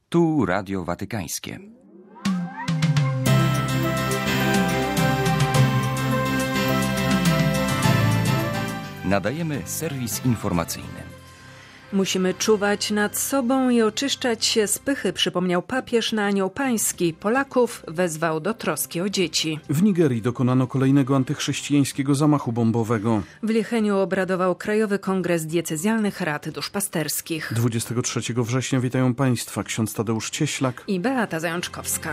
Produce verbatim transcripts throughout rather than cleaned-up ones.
Tu Radio Watykańskie. Nadajemy serwis informacyjny. Musimy czuwać nad sobą i oczyszczać się z pychy, przypomniał papież na Anioł Pański. Polaków wezwał do troski o dzieci. W Nigerii dokonano kolejnego antychrześcijańskiego zamachu bombowego. W Licheniu obradował Krajowy Kongres Diecezjalnych Rad Duszpasterskich. dwudziestego trzeciego września witają Państwa ksiądz Tadeusz Cieślak i Beata Zajączkowska.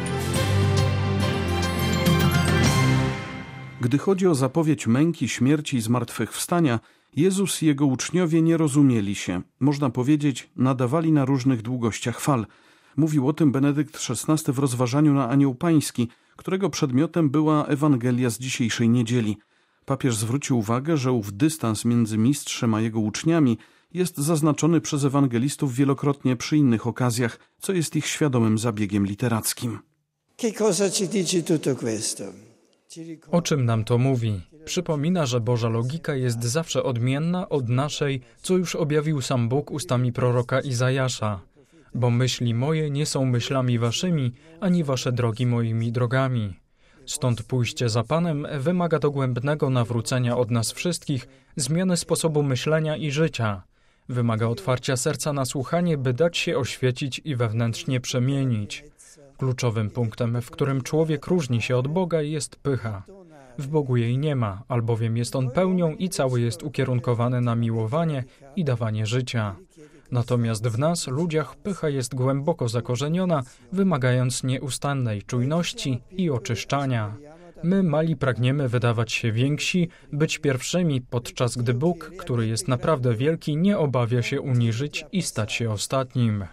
Gdy chodzi o zapowiedź męki, śmierci i zmartwychwstania, Jezus i Jego uczniowie nie rozumieli się. Można powiedzieć, nadawali na różnych długościach fal. Mówił o tym Benedykt szesnasty w rozważaniu na Anioł Pański, którego przedmiotem była Ewangelia z dzisiejszej niedzieli. Papież zwrócił uwagę, że ów dystans między mistrzem a jego uczniami jest zaznaczony przez ewangelistów wielokrotnie przy innych okazjach, co jest ich świadomym zabiegiem literackim. Che cosa ci dice tutto questo? O czym nam to mówi? Przypomina, że Boża logika jest zawsze odmienna od naszej, co już objawił sam Bóg ustami proroka Izajasza. Bo myśli moje nie są myślami waszymi, ani wasze drogi moimi drogami. Stąd pójście za Panem wymaga dogłębnego nawrócenia od nas wszystkich, zmiany sposobu myślenia i życia. Wymaga otwarcia serca na słuchanie, by dać się oświecić i wewnętrznie przemienić. Kluczowym punktem, w którym człowiek różni się od Boga, jest pycha. W Bogu jej nie ma, albowiem jest On pełnią i cały jest ukierunkowany na miłowanie i dawanie życia. Natomiast w nas, ludziach, pycha jest głęboko zakorzeniona, wymagając nieustannej czujności i oczyszczania. My, mali, pragniemy wydawać się więksi, być pierwszymi, podczas gdy Bóg, który jest naprawdę wielki, nie obawia się uniżyć i stać się ostatnim.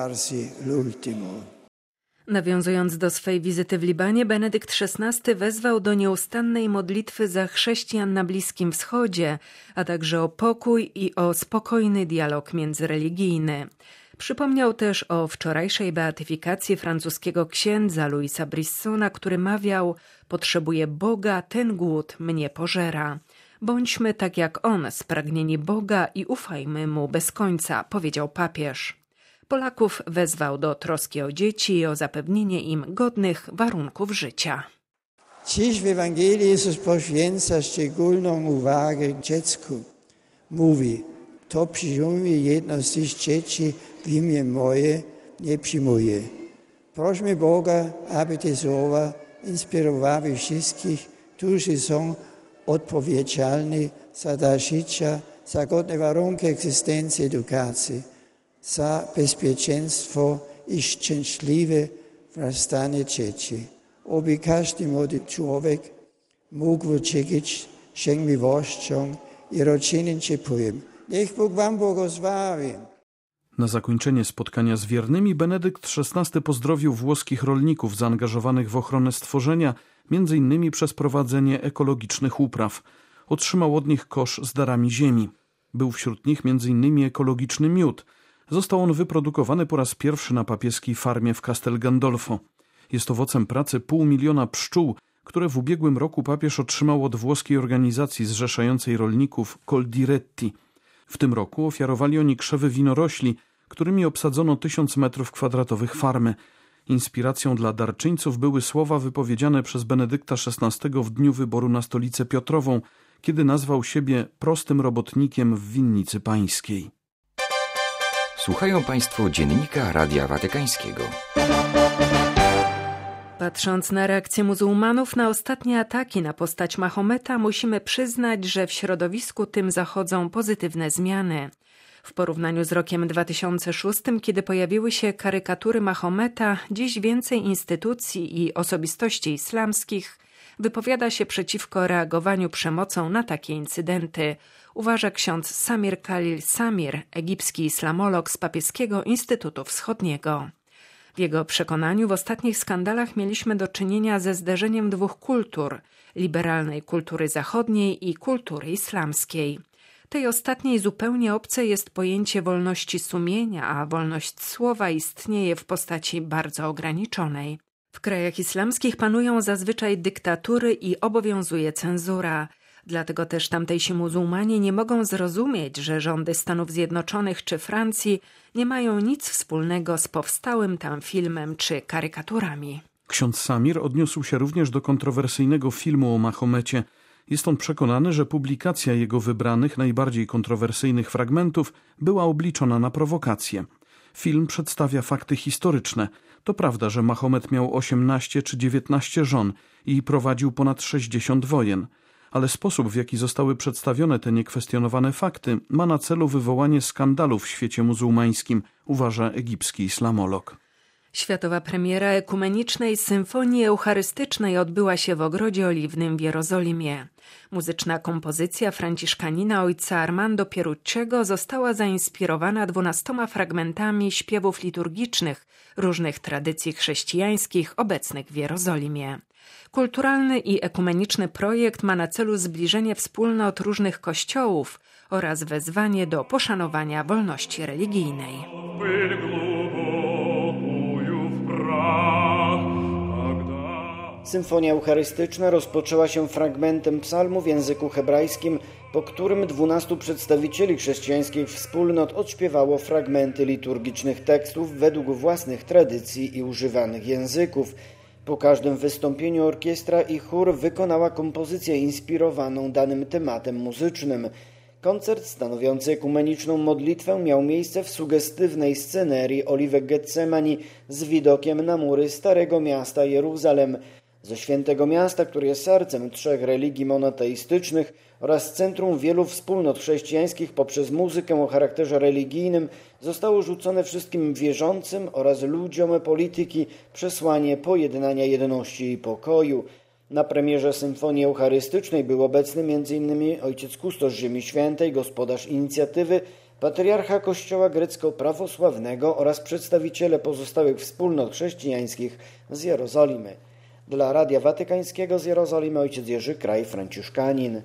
Nawiązując do swej wizyty w Libanie, Benedykt szesnasty wezwał do nieustannej modlitwy za chrześcijan na Bliskim Wschodzie, a także o pokój i o spokojny dialog międzyreligijny. Przypomniał też o wczorajszej beatyfikacji francuskiego księdza Louisa Brissona, który mawiał: „Potrzebuję Boga, ten głód mnie pożera. Bądźmy tak jak On, spragnieni Boga i ufajmy Mu bez końca”, powiedział papież. Polaków wezwał do troski o dzieci i o zapewnienie im godnych warunków życia. Dziś w Ewangelii Jezus poświęca szczególną uwagę dziecku. Mówi: „To przyjmuje jedno z tych dzieci w imię moje, nie przyjmuje”. Prośmy Boga, aby te słowa inspirowały wszystkich, którzy są odpowiedzialni za dar życia, za godne warunki egzystencji, edukacji, za bezpieczeństwo i szczęśliwe wzrastanie dzieci. Oby każdy młody człowiek mógł cieszyć się miłością i rodzinnym ciepłem. Niech Bóg wam błogosławi. Na zakończenie spotkania z wiernymi Benedykt szesnasty pozdrowił włoskich rolników zaangażowanych w ochronę stworzenia, między innymi przez prowadzenie ekologicznych upraw. Otrzymał od nich kosz z darami ziemi. Był wśród nich między innymi ekologiczny miód. Został on wyprodukowany po raz pierwszy na papieskiej farmie w Castel Gandolfo. Jest owocem pracy pół miliona pszczół, które w ubiegłym roku papież otrzymał od włoskiej organizacji zrzeszającej rolników Coldiretti. W tym roku ofiarowali oni krzewy winorośli, którymi obsadzono tysiąc metrów kwadratowych farmy. Inspiracją dla darczyńców były słowa wypowiedziane przez Benedykta szesnastego w dniu wyboru na stolicę Piotrową, kiedy nazwał siebie prostym robotnikiem w winnicy pańskiej. Słuchają Państwo Dziennika Radia Watykańskiego. Patrząc na reakcję muzułmanów na ostatnie ataki na postać Mahometa, musimy przyznać, że w środowisku tym zachodzą pozytywne zmiany. W porównaniu z rokiem dwa tysiące szóstym, kiedy pojawiły się karykatury Mahometa, dziś więcej instytucji i osobistości islamskich wypowiada się przeciwko reagowaniu przemocą na takie incydenty, uważa ksiądz Samir Khalil Samir, egipski islamolog z Papieskiego Instytutu Wschodniego. W jego przekonaniu w ostatnich skandalach mieliśmy do czynienia ze zderzeniem dwóch kultur – liberalnej kultury zachodniej i kultury islamskiej. Tej ostatniej zupełnie obce jest pojęcie wolności sumienia, a wolność słowa istnieje w postaci bardzo ograniczonej. W krajach islamskich panują zazwyczaj dyktatury i obowiązuje cenzura. Dlatego też tamtejsi muzułmanie nie mogą zrozumieć, że rządy Stanów Zjednoczonych czy Francji nie mają nic wspólnego z powstałym tam filmem czy karykaturami. Ksiądz Samir odniósł się również do kontrowersyjnego filmu o Mahomecie. Jest on przekonany, że publikacja jego wybranych, najbardziej kontrowersyjnych fragmentów była obliczona na prowokację. Film przedstawia fakty historyczne. To prawda, że Mahomet miał osiemnaście czy dziewiętnaście żon i prowadził ponad sześćdziesiąt wojen. Ale sposób, w jaki zostały przedstawione te niekwestionowane fakty, ma na celu wywołanie skandalu w świecie muzułmańskim, uważa egipski islamolog. Światowa premiera ekumenicznej symfonii eucharystycznej odbyła się w Ogrodzie Oliwnym w Jerozolimie. Muzyczna kompozycja franciszkanina ojca Armando Pierucciego została zainspirowana dwunastoma fragmentami śpiewów liturgicznych różnych tradycji chrześcijańskich obecnych w Jerozolimie. Kulturalny i ekumeniczny projekt ma na celu zbliżenie wspólnot różnych kościołów oraz wezwanie do poszanowania wolności religijnej. Symfonia eucharystyczna rozpoczęła się fragmentem psalmu w języku hebrajskim, po którym dwunastu przedstawicieli chrześcijańskich wspólnot odśpiewało fragmenty liturgicznych tekstów według własnych tradycji i używanych języków. Po każdym wystąpieniu orkiestra i chór wykonała kompozycję inspirowaną danym tematem muzycznym. Koncert stanowiący ekumeniczną modlitwę miał miejsce w sugestywnej scenerii Oliwek Getsemani z widokiem na mury Starego Miasta Jeruzalem. Ze Świętego Miasta, który jest sercem trzech religii monoteistycznych oraz centrum wielu wspólnot chrześcijańskich poprzez muzykę o charakterze religijnym, zostało rzucone wszystkim wierzącym oraz ludziom polityki przesłanie pojednania, jedności i pokoju. Na premierze Symfonii Eucharystycznej był obecny między innymi ojciec kustosz Ziemi Świętej, gospodarz inicjatywy, patriarcha Kościoła grecko-prawosławnego oraz przedstawiciele pozostałych wspólnot chrześcijańskich z Jerozolimy. Dla Radia Watykańskiego z Jerozolimy ojciec Jerzy Kraj, franciszkanin.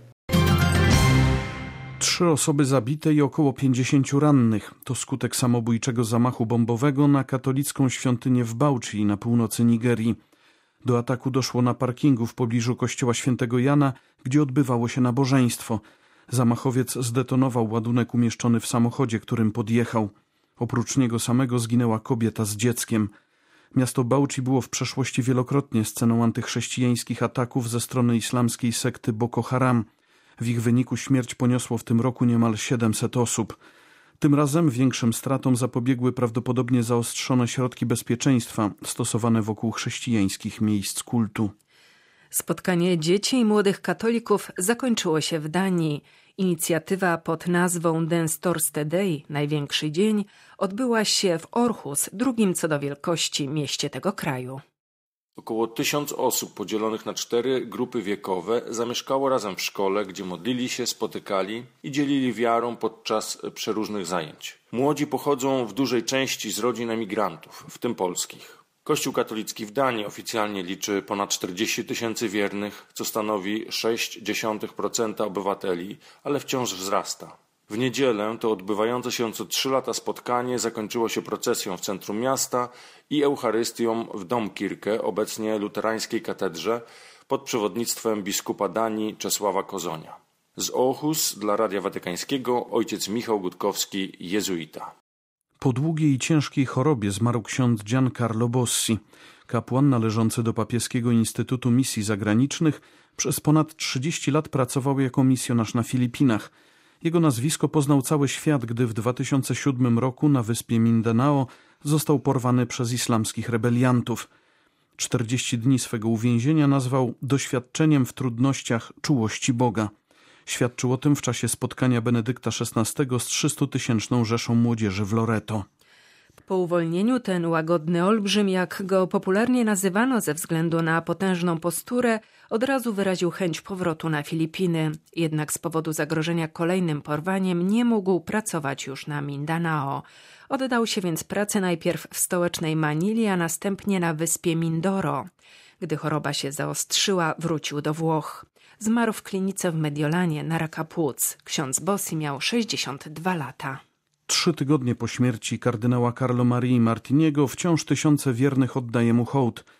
Trzy osoby zabite i około pięćdziesięciu rannych. To skutek samobójczego zamachu bombowego na katolicką świątynię w Bauchi na północy Nigerii. Do ataku doszło na parkingu w pobliżu kościoła świętego Jana, gdzie odbywało się nabożeństwo. Zamachowiec zdetonował ładunek umieszczony w samochodzie, którym podjechał. Oprócz niego samego zginęła kobieta z dzieckiem. Miasto Bauchi było w przeszłości wielokrotnie sceną antychrześcijańskich ataków ze strony islamskiej sekty Boko Haram. W ich wyniku śmierć poniosło w tym roku niemal siedemset osób. Tym razem większym stratom zapobiegły prawdopodobnie zaostrzone środki bezpieczeństwa stosowane wokół chrześcijańskich miejsc kultu. Spotkanie dzieci i młodych katolików zakończyło się w Danii. Inicjatywa pod nazwą Den Største Dag, największy dzień, odbyła się w Aarhus, drugim co do wielkości mieście tego kraju. Około tysiąc osób podzielonych na cztery grupy wiekowe zamieszkało razem w szkole, gdzie modlili się, spotykali i dzielili wiarą podczas przeróżnych zajęć. Młodzi pochodzą w dużej części z rodzin emigrantów, w tym polskich. Kościół katolicki w Danii oficjalnie liczy ponad czterdzieści tysięcy wiernych, co stanowi sześć przecinek pięć procent obywateli, ale wciąż wzrasta. W niedzielę to odbywające się co trzy lata spotkanie zakończyło się procesją w centrum miasta i Eucharystią w Domkirke, obecnie luterańskiej katedrze, pod przewodnictwem biskupa Danii Czesława Kozonia. Z Aarhus dla Radia Watykańskiego ojciec Michał Gutkowski, jezuita. Po długiej i ciężkiej chorobie zmarł ksiądz Giancarlo Bossi. Kapłan należący do Papieskiego Instytutu Misji Zagranicznych przez ponad trzydzieści lat pracował jako misjonarz na Filipinach. Jego nazwisko poznał cały świat, gdy w dwa tysiące siódmym roku na wyspie Mindanao został porwany przez islamskich rebeliantów. czterdzieści dni swego uwięzienia nazwał doświadczeniem w trudnościach czułości Boga. Świadczył o tym w czasie spotkania Benedykta szesnastego z trzystutysięczną rzeszą młodzieży w Loreto. Po uwolnieniu ten łagodny olbrzym, jak go popularnie nazywano ze względu na potężną posturę, od razu wyraził chęć powrotu na Filipiny. Jednak z powodu zagrożenia kolejnym porwaniem nie mógł pracować już na Mindanao. Oddał się więc pracy najpierw w stołecznej Manili, a następnie na wyspie Mindoro. Gdy choroba się zaostrzyła, wrócił do Włoch. Zmarł w klinice w Mediolanie na raka płuc. Ksiądz Bossi miał sześćdziesiąt dwa lata. Trzy tygodnie po śmierci kardynała Carlo Marii Martiniego wciąż tysiące wiernych oddaje mu hołd.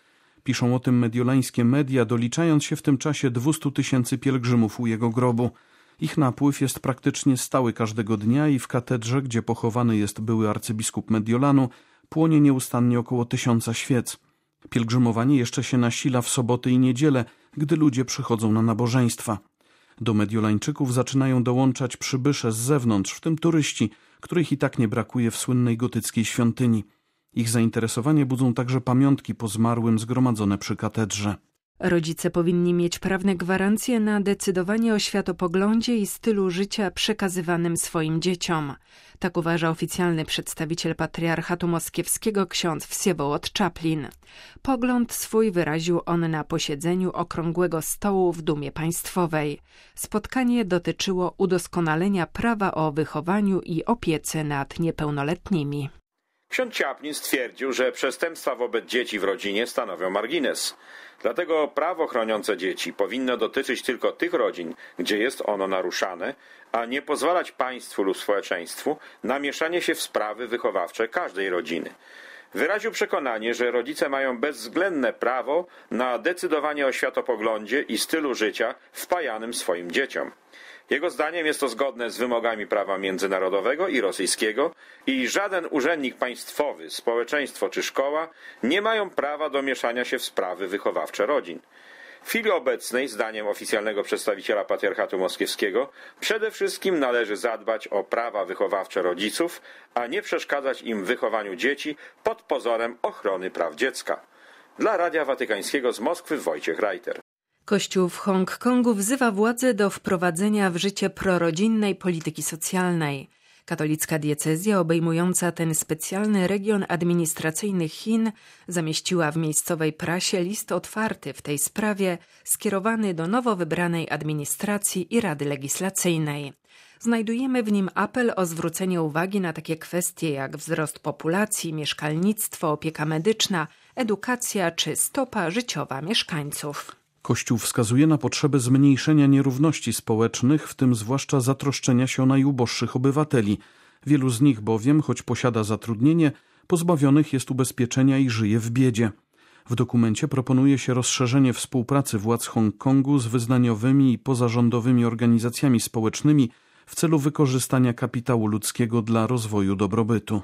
Piszą o tym mediolańskie media, doliczając się w tym czasie dwieście tysięcy pielgrzymów u jego grobu. Ich napływ jest praktycznie stały każdego dnia i w katedrze, gdzie pochowany jest były arcybiskup Mediolanu, płonie nieustannie około tysiąca świec. Pielgrzymowanie jeszcze się nasila w soboty i niedzielę, gdy ludzie przychodzą na nabożeństwa. Do Mediolańczyków zaczynają dołączać przybysze z zewnątrz, w tym turyści, których i tak nie brakuje w słynnej gotyckiej świątyni. Ich zainteresowanie budzą także pamiątki po zmarłym zgromadzone przy katedrze. Rodzice powinni mieć prawne gwarancje na decydowanie o światopoglądzie i stylu życia przekazywanym swoim dzieciom. Tak uważa oficjalny przedstawiciel patriarchatu moskiewskiego ksiądz Wsiewołod Czaplin. Pogląd swój wyraził on na posiedzeniu Okrągłego Stołu w Dumie Państwowej. Spotkanie dotyczyło udoskonalenia prawa o wychowaniu i opiece nad niepełnoletnimi. Ksiądz Czaplin stwierdził, że przestępstwa wobec dzieci w rodzinie stanowią margines. Dlatego prawo chroniące dzieci powinno dotyczyć tylko tych rodzin, gdzie jest ono naruszane, a nie pozwalać państwu lub społeczeństwu na mieszanie się w sprawy wychowawcze każdej rodziny. Wyraził przekonanie, że rodzice mają bezwzględne prawo na decydowanie o światopoglądzie i stylu życia wpajanym swoim dzieciom. Jego zdaniem jest to zgodne z wymogami prawa międzynarodowego i rosyjskiego i żaden urzędnik państwowy, społeczeństwo czy szkoła nie mają prawa do mieszania się w sprawy wychowawcze rodzin. W chwili obecnej, zdaniem oficjalnego przedstawiciela patriarchatu moskiewskiego, przede wszystkim należy zadbać o prawa wychowawcze rodziców, a nie przeszkadzać im w wychowaniu dzieci pod pozorem ochrony praw dziecka. Dla Radia Watykańskiego z Moskwy Wojciech Reiter. Kościół w Hongkongu wzywa władze do wprowadzenia w życie prorodzinnej polityki socjalnej. Katolicka diecezja obejmująca ten specjalny region administracyjny Chin zamieściła w miejscowej prasie list otwarty w tej sprawie skierowany do nowo wybranej administracji i Rady Legislacyjnej. Znajdujemy w nim apel o zwrócenie uwagi na takie kwestie jak wzrost populacji, mieszkalnictwo, opieka medyczna, edukacja czy stopa życiowa mieszkańców. Kościół wskazuje na potrzebę zmniejszenia nierówności społecznych, w tym zwłaszcza zatroszczenia się o najuboższych obywateli. Wielu z nich bowiem, choć posiada zatrudnienie, pozbawionych jest ubezpieczenia i żyje w biedzie. W dokumencie proponuje się rozszerzenie współpracy władz Hongkongu z wyznaniowymi i pozarządowymi organizacjami społecznymi w celu wykorzystania kapitału ludzkiego dla rozwoju dobrobytu.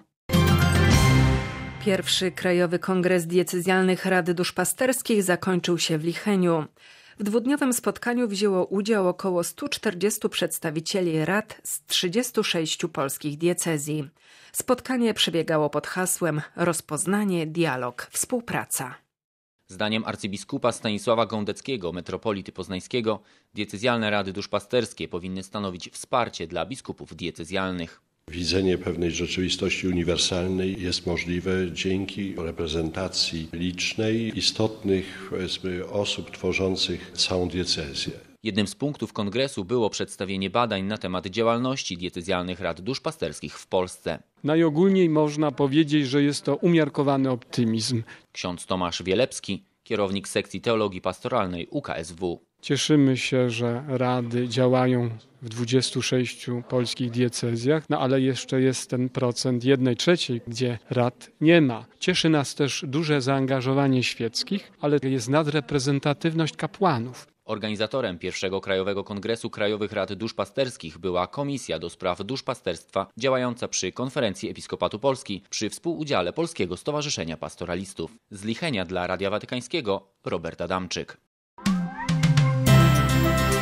Pierwszy Krajowy Kongres Diecezjalnych Rad Duszpasterskich zakończył się w Licheniu. W dwudniowym spotkaniu wzięło udział około stu czterdziestu przedstawicieli rad z trzydziestu sześciu polskich diecezji. Spotkanie przebiegało pod hasłem Rozpoznanie, dialog, współpraca. Zdaniem arcybiskupa Stanisława Gądeckiego, metropolity poznańskiego, diecezjalne rady duszpasterskie powinny stanowić wsparcie dla biskupów diecezjalnych. Widzenie pewnej rzeczywistości uniwersalnej jest możliwe dzięki reprezentacji licznej, istotnych, powiedzmy, osób tworzących całą diecezję. Jednym z punktów kongresu było przedstawienie badań na temat działalności diecezjalnych rad duszpasterskich w Polsce. Najogólniej można powiedzieć, że jest to umiarkowany optymizm. Ksiądz Tomasz Wielepski, kierownik sekcji teologii pastoralnej U K S W. Cieszymy się, że rady działają w dwudziestu sześciu polskich diecezjach, no ale jeszcze jest ten procent jednej trzeciej, gdzie rad nie ma. Cieszy nas też duże zaangażowanie świeckich, ale jest nadreprezentatywność kapłanów. Organizatorem pierwszego Krajowego Kongresu Krajowych Rad Duszpasterskich była Komisja do Spraw Duszpasterstwa działająca przy Konferencji Episkopatu Polski przy współudziale Polskiego Stowarzyszenia Pastoralistów. Z Lichenia dla Radia Watykańskiego Robert Adamczyk.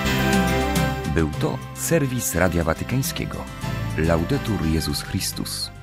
Był to serwis Radia Watykańskiego. Laudetur Jezus Chrystus.